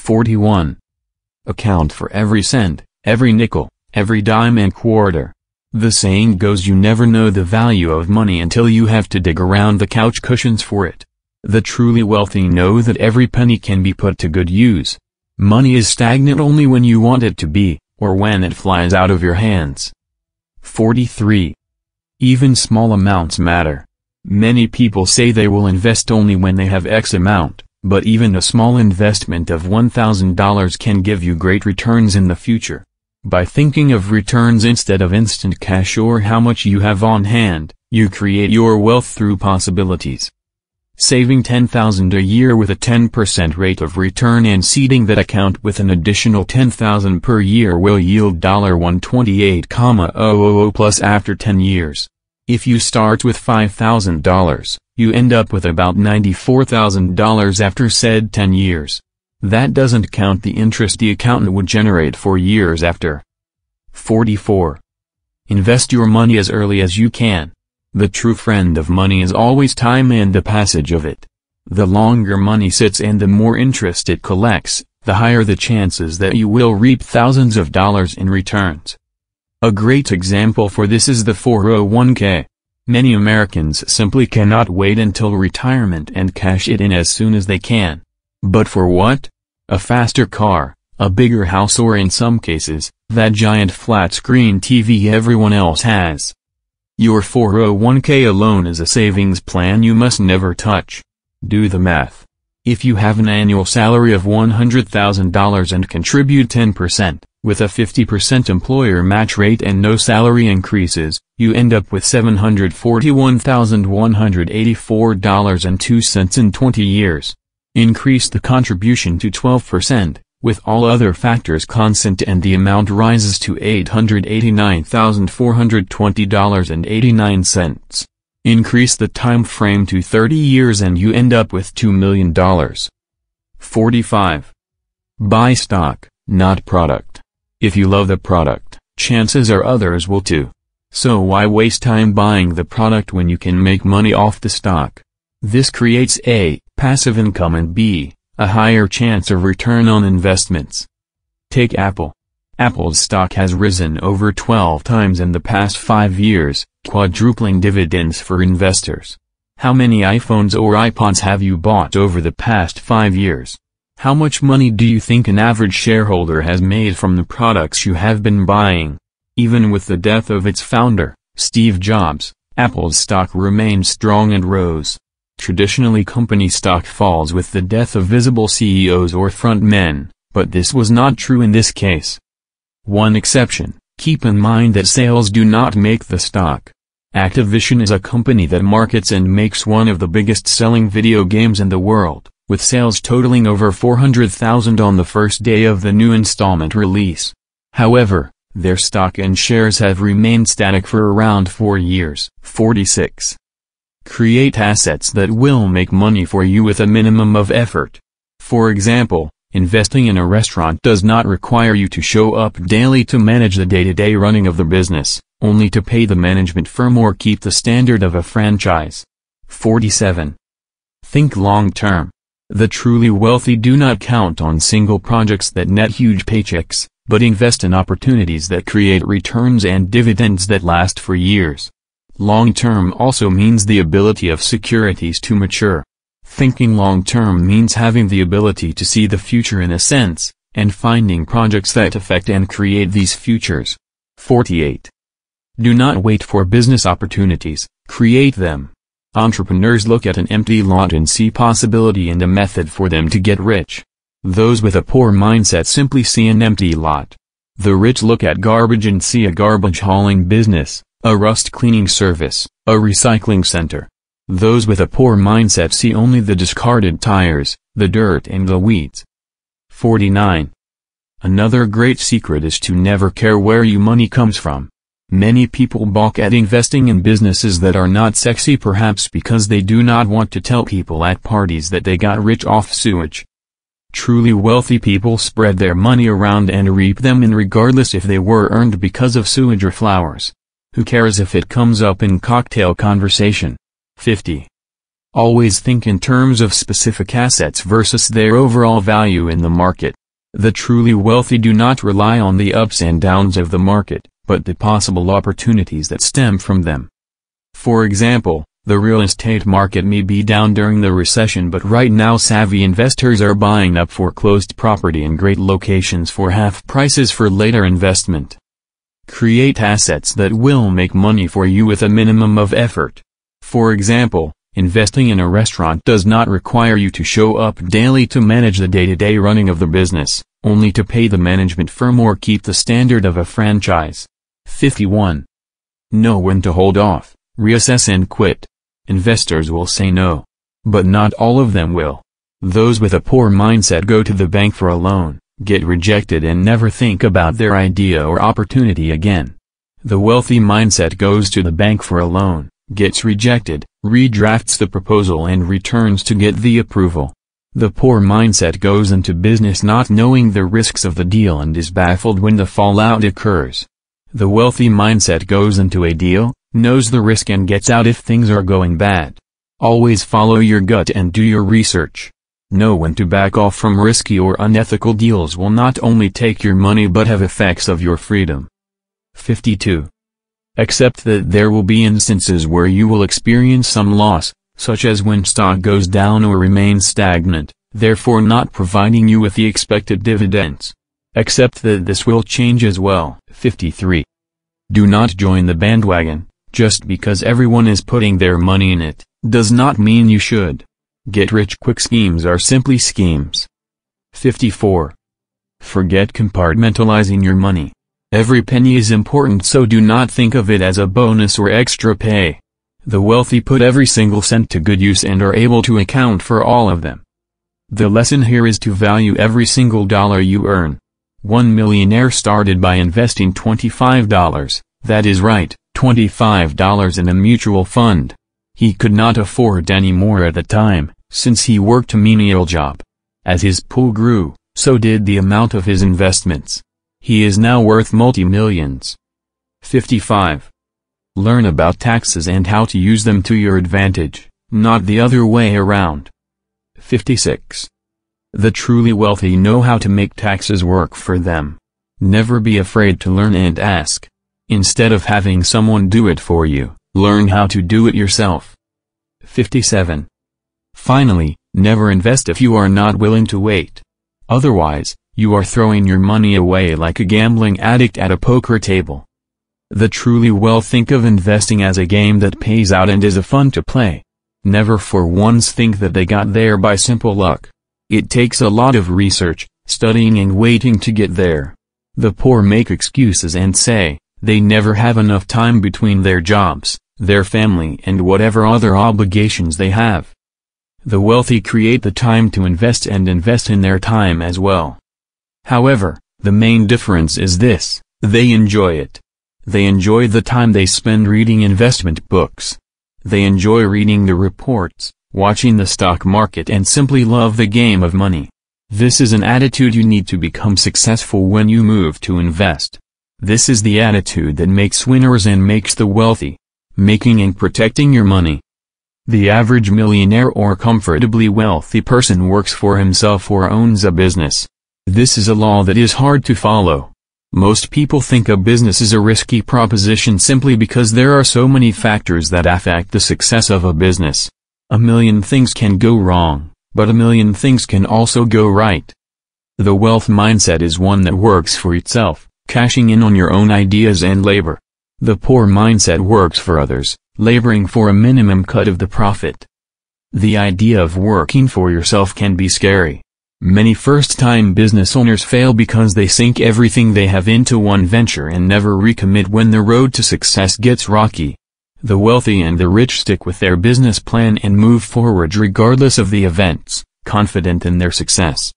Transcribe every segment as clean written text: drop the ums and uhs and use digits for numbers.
41. Account for every cent, every nickel, every dime and quarter. The saying goes, you never know the value of money until you have to dig around the couch cushions for it. The truly wealthy know that every penny can be put to good use. Money is stagnant only when you want it to be, or when it flies out of your hands. 43. Even small amounts matter. Many people say they will invest only when they have X amount, but even a small investment of $1,000 can give you great returns in the future. By thinking of returns instead of instant cash or how much you have on hand, you create your wealth through possibilities. Saving $10,000 a year with a 10% rate of return and seeding that account with an additional $10,000 per year will yield $128,000 plus after 10 years. If you start with $5,000, you end up with about $94,000 after said 10 years. That doesn't count the interest the accountant would generate for years after. 44. Invest your money as early as you can. The true friend of money is always time and the passage of it. The longer money sits and the more interest it collects, the higher the chances that you will reap thousands of dollars in returns. A great example for this is the 401k. Many Americans simply cannot wait until retirement and cash it in as soon as they can. But for what? A faster car, a bigger house, or in some cases, that giant flat-screen TV everyone else has. Your 401k alone is a savings plan you must never touch. Do the math. If you have an annual salary of $100,000 and contribute 10%, with a 50% employer match rate and no salary increases, you end up with $741,184.02 in 20 years. Increase the contribution to 12%, with all other factors constant, and the amount rises to $889,420.89. Increase the time frame to 30 years and you end up with $2 million. 45. Buy stock, not product. If you love the product, chances are others will too. So why waste time buying the product when you can make money off the stock? This creates A, passive income, and B, a higher chance of return on investments. Take Apple. Apple's stock has risen over 12 times in the past 5 years, quadrupling dividends for investors. How many iPhones or iPods have you bought over the past 5 years? How much money do you think an average shareholder has made from the products you have been buying? Even with the death of its founder, Steve Jobs, Apple's stock remained strong and rose. Traditionally, company stock falls with the death of visible CEOs or front men, but this was not true in this case. One exception: keep in mind that sales do not make the stock. Activision is a company that markets and makes one of the biggest selling video games in the world, with sales totaling over 400,000 on the first day of the new installment release. However, their stock and shares have remained static for around 4 years. 46. Create assets that will make money for you with a minimum of effort. For example, investing in a restaurant does not require you to show up daily to manage the day-to-day running of the business, only to pay the management firm or keep the standard of a franchise. 47. Think long-term. The truly wealthy do not count on single projects that net huge paychecks, but invest in opportunities that create returns and dividends that last for years. Long-term also means the ability of securities to mature. Thinking long-term means having the ability to see the future in a sense, and finding projects that affect and create these futures. 48. Do not wait for business opportunities, create them. Entrepreneurs look at an empty lot and see possibility and a method for them to get rich. Those with a poor mindset simply see an empty lot. The rich look at garbage and see a garbage hauling business, a rust cleaning service, a recycling center. Those with a poor mindset see only the discarded tires, the dirt and the weeds. 49. Another great secret is to never care where your money comes from. Many people balk at investing in businesses that are not sexy, perhaps because they do not want to tell people at parties that they got rich off sewage. Truly wealthy people spread their money around and reap them in regardless if they were earned because of sewage or flowers. Who cares if it comes up in cocktail conversation? 50. Always think in terms of specific assets versus their overall value in the market. The truly wealthy do not rely on the ups and downs of the market, but the possible opportunities that stem from them. For example, the real estate market may be down during the recession, but right now savvy investors are buying up foreclosed property in great locations for half prices for later investment. Create assets that will make money for you with a minimum of effort. For example, investing in a restaurant does not require you to show up daily to manage the day-to-day running of the business, only to pay the management firm or keep the standard of a franchise. 51. Know when to hold off, reassess and quit. Investors will say no. But not all of them will. Those with a poor mindset go to the bank for a loan, get rejected and never think about their idea or opportunity again. The wealthy mindset goes to the bank for a loan, gets rejected, redrafts the proposal and returns to get the approval. The poor mindset goes into business not knowing the risks of the deal and is baffled when the fallout occurs. The wealthy mindset goes into a deal, knows the risk and gets out if things are going bad. Always follow your gut and do your research. Know when to back off from risky or unethical deals will not only take your money but have effects of your freedom. 52. Accept that there will be instances where you will experience some loss, such as when stock goes down or remains stagnant, therefore not providing you with the expected dividends. Accept that this will change as well. 53. Do not join the bandwagon. Just because everyone is putting their money in it, does not mean you should. Get-rich-quick schemes are simply schemes. 54. Forget compartmentalizing your money. Every penny is important, so do not think of it as a bonus or extra pay. The wealthy put every single cent to good use and are able to account for all of them. The lesson here is to value every single dollar you earn. One millionaire started by investing $25, that is right, $25 in a mutual fund. He could not afford any more at the time, since he worked a menial job. As his pool grew, so did the amount of his investments. He is now worth multi-millions. 55. Learn about taxes and how to use them to your advantage, not the other way around. 56. The truly wealthy know how to make taxes work for them. Never be afraid to learn and ask. Instead of having someone do it for you, learn how to do it yourself. 57. Finally, never invest if you are not willing to wait. Otherwise, you are throwing your money away like a gambling addict at a poker table. The truly well think of investing as a game that pays out and is a fun to play. Never for once think that they got there by simple luck. It takes a lot of research, studying and waiting to get there. The poor make excuses and say, they never have enough time between their jobs, their family and whatever other obligations they have. The wealthy create the time to invest and invest in their time as well. However, the main difference is this, they enjoy it. They enjoy the time they spend reading investment books. They enjoy reading the reports, watching the stock market and simply love the game of money. This is an attitude you need to become successful when you move to invest. This is the attitude that makes winners and makes the wealthy. Making and protecting your money. The average millionaire or comfortably wealthy person works for himself or owns a business. This is a law that is hard to follow. Most people think a business is a risky proposition simply because there are so many factors that affect the success of a business. A million things can go wrong, but a million things can also go right. The wealth mindset is one that works for itself, cashing in on your own ideas and labor. The poor mindset works for others, laboring for a minimum cut of the profit. The idea of working for yourself can be scary. Many first-time business owners fail because they sink everything they have into one venture and never recommit when the road to success gets rocky. The wealthy and the rich stick with their business plan and move forward regardless of the events, confident in their success.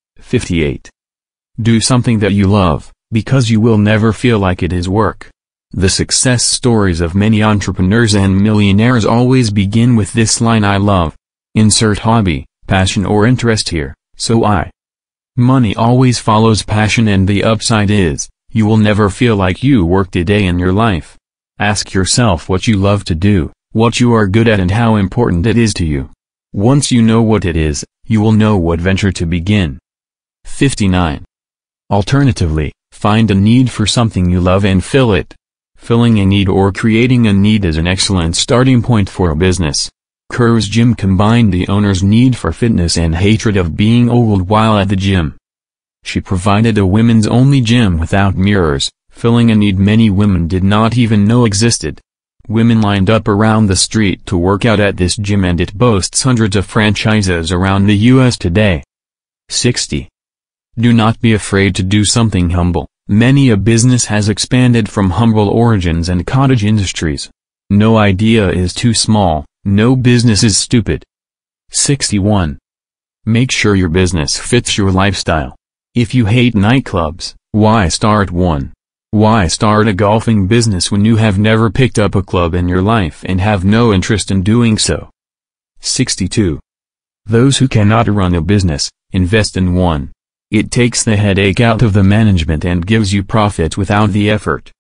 58. Do something that you love, because you will never feel like it is work. The success stories of many entrepreneurs and millionaires always begin with this line, I love. Insert hobby, passion or interest here, so I. Money always follows passion, and the upside is, you will never feel like you worked a day in your life. Ask yourself what you love to do, what you are good at and how important it is to you. Once you know what it is, you will know what venture to begin. 59. Alternatively, find a need for something you love and fill it. Filling a need or creating a need is an excellent starting point for a business. Curves Gym combined the owner's need for fitness and hatred of being old while at the gym. She provided a women's-only gym without mirrors, filling a need many women did not even know existed. Women lined up around the street to work out at this gym, and it boasts hundreds of franchises around the U.S. today. 60. Do not be afraid to do something humble. Many a business has expanded from humble origins and cottage industries. No idea is too small, no business is stupid. 61. Make sure your business fits your lifestyle. If you hate nightclubs, why start one? Why start a golfing business when you have never picked up a club in your life and have no interest in doing so? 62. Those who cannot run a business, invest in one. It takes the headache out of the management and gives you profit without the effort.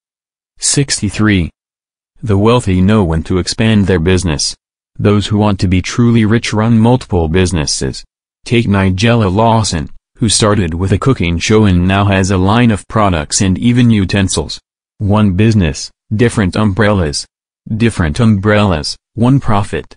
63. The wealthy know when to expand their business. Those who want to be truly rich run multiple businesses. Take Nigella Lawson, who started with a cooking show and now has a line of products and even utensils. One business, different umbrellas. Different umbrellas, one profit.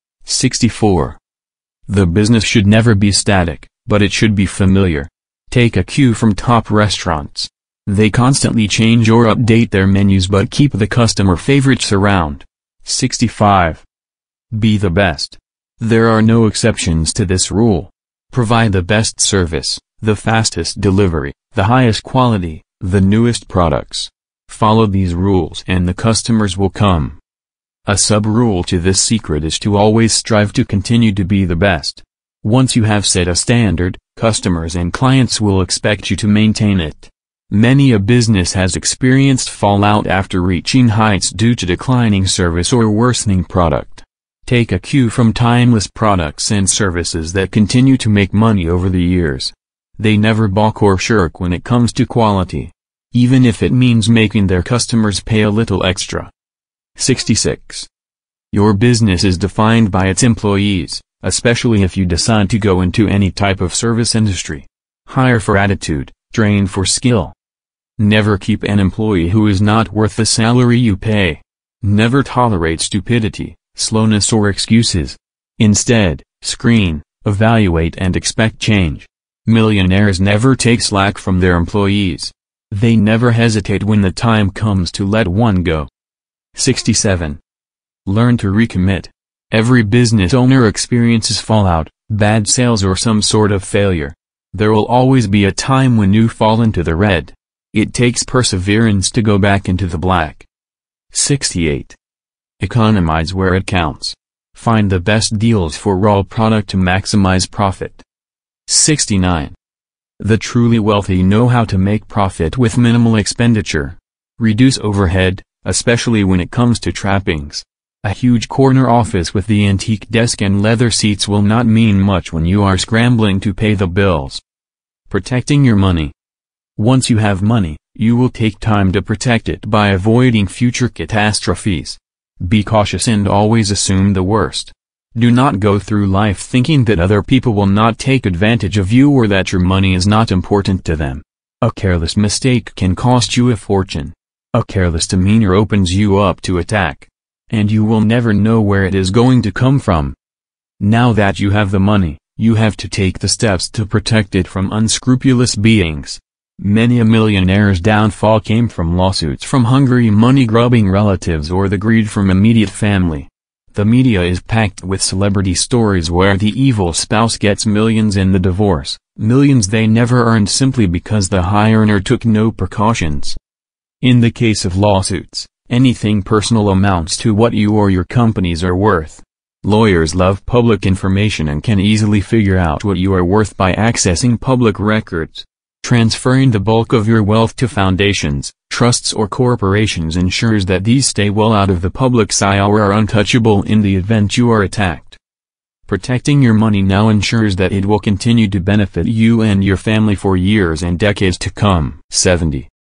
64. The business should never be static, but it should be familiar. Take a cue from top restaurants. They constantly change or update their menus but keep the customer favorites around. 65. Be the best. There are no exceptions to this rule. Provide the best service, the fastest delivery, the highest quality, the newest products. Follow these rules and the customers will come. A sub-rule to this secret is to always strive to continue to be the best. Once you have set a standard, customers and clients will expect you to maintain it. Many a business has experienced fallout after reaching heights due to declining service or worsening product. Take a cue from timeless products and services that continue to make money over the years. They never balk or shirk when it comes to quality, even if it means making their customers pay a little extra. 66. Your business is defined by its employees, especially if you decide to go into any type of service industry. Hire for attitude, train for skill. Never keep an employee who is not worth the salary you pay. Never tolerate stupidity, slowness or excuses. Instead, screen, evaluate and expect change. Millionaires never take slack from their employees. They never hesitate when the time comes to let one go. 67. Learn to recommit. Every business owner experiences fallout, bad sales or some sort of failure. There will always be a time when you fall into the red. It takes perseverance to go back into the black. 68. Economize where it counts. Find the best deals for raw product to maximize profit. 69. The truly wealthy know how to make profit with minimal expenditure. Reduce overhead, especially when it comes to trappings. A huge corner office with the antique desk and leather seats will not mean much when you are scrambling to pay the bills. Protecting your money. Once you have money, you will take time to protect it by avoiding future catastrophes. Be cautious and always assume the worst. Do not go through life thinking that other people will not take advantage of you or that your money is not important to them. A careless mistake can cost you a fortune. A careless demeanor opens you up to attack. And you will never know where it is going to come from. Now that you have the money, you have to take the steps to protect it from unscrupulous beings. Many a millionaire's downfall came from lawsuits from hungry money-grubbing relatives or the greed from immediate family. The media is packed with celebrity stories where the evil spouse gets millions in the divorce, millions they never earned simply because the high earner took no precautions. In the case of lawsuits, anything personal amounts to what you or your companies are worth. Lawyers love public information and can easily figure out what you are worth by accessing public records. Transferring the bulk of your wealth to foundations, trusts or corporations ensures that these stay well out of the public's eye or are untouchable in the event you are attacked. Protecting your money now ensures that it will continue to benefit you and your family for years and decades to come. 70.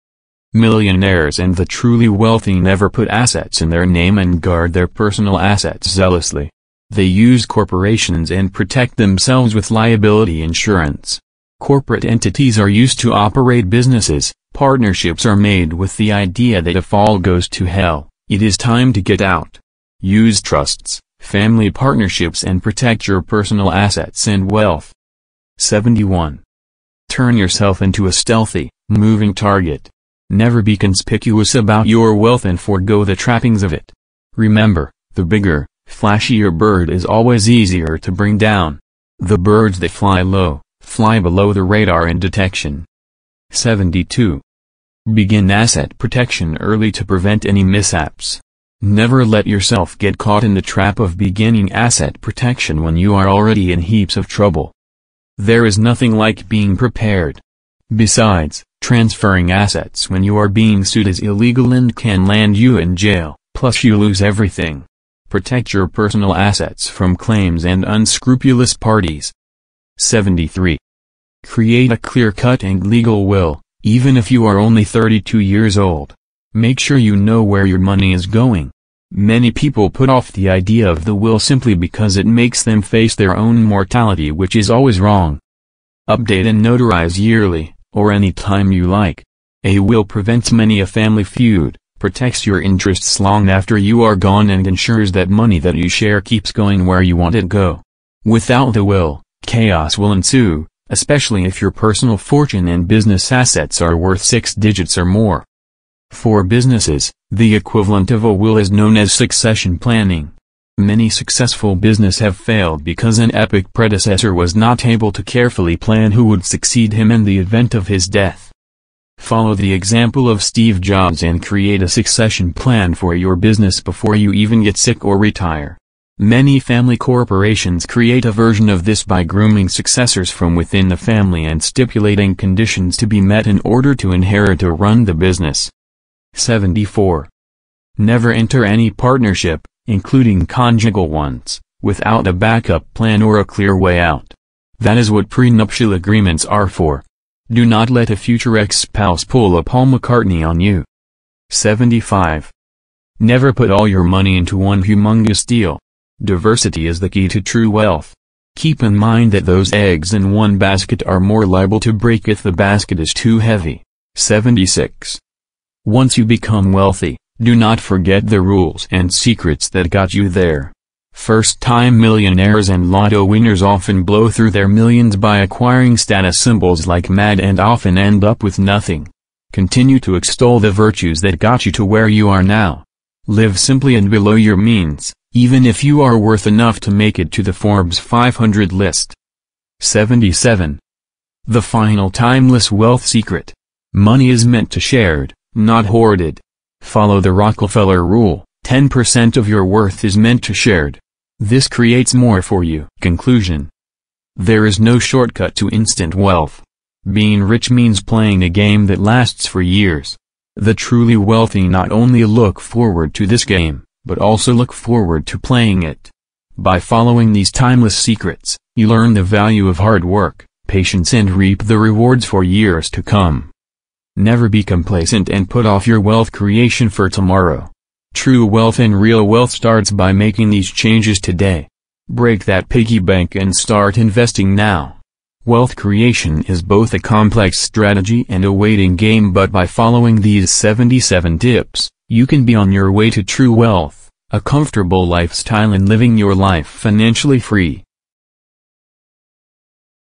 Millionaires and the truly wealthy never put assets in their name and guard their personal assets zealously. They use corporations and protect themselves with liability insurance. Corporate entities are used to operate businesses. Partnerships are made with the idea that if all goes to hell, it is time to get out. Use trusts, family partnerships and protect your personal assets and wealth. 71. Turn yourself into a stealthy, moving target. Never be conspicuous about your wealth and forego the trappings of it. Remember, the bigger, flashier bird is always easier to bring down. The birds that fly low, fly below the radar and detection. 72. Begin asset protection early to prevent any mishaps. Never let yourself get caught in the trap of beginning asset protection when you are already in heaps of trouble. There is nothing like being prepared. Besides, transferring assets when you are being sued is illegal and can land you in jail, plus you lose everything. Protect your personal assets from claims and unscrupulous parties. 73. Create a clear-cut and legal will, even if you are only 32 years old. Make sure you know where your money is going. Many people put off the idea of the will simply because it makes them face their own mortality, which is always wrong. Update and notarize yearly, or any time you like. A will prevents many a family feud, protects your interests long after you are gone and ensures that money that you share keeps going where you want it to go. Without the will, chaos will ensue, especially if your personal fortune and business assets are worth 6 digits or more. For businesses, the equivalent of a will is known as succession planning. Many successful businesses have failed because an epic predecessor was not able to carefully plan who would succeed him in the event of his death. Follow the example of Steve Jobs and create a succession plan for your business before you even get sick or retire. Many family corporations create a version of this by grooming successors from within the family and stipulating conditions to be met in order to inherit or run the business. 74. Never enter any partnership, including conjugal ones, without a backup plan or a clear way out. That is what prenuptial agreements are for. Do not let a future ex-spouse pull a Paul McCartney on you. 75. Never put all your money into one humongous deal. Diversity is the key to true wealth. Keep in mind that those eggs in one basket are more liable to break if the basket is too heavy. 76. Once you become wealthy, do not forget the rules and secrets that got you there. First-time millionaires and lotto winners often blow through their millions by acquiring status symbols like mad and often end up with nothing. Continue to extol the virtues that got you to where you are now. Live simply and below your means, even if you are worth enough to make it to the Forbes 500 list. 77. The final timeless wealth secret. Money is meant to shared, not hoarded. Follow the Rockefeller rule, 10% of your worth is meant to shared. This creates more for you. Conclusion. There is no shortcut to instant wealth. Being rich means playing a game that lasts for years. The truly wealthy not only look forward to this game, but also look forward to playing it. By following these timeless secrets, you learn the value of hard work, patience and reap the rewards for years to come. Never be complacent and put off your wealth creation for tomorrow. True wealth and real wealth starts by making these changes today. Break that piggy bank and start investing now. Wealth creation is both a complex strategy and a waiting game, but by following these 77 tips, you can be on your way to true wealth, a comfortable lifestyle and living your life financially free.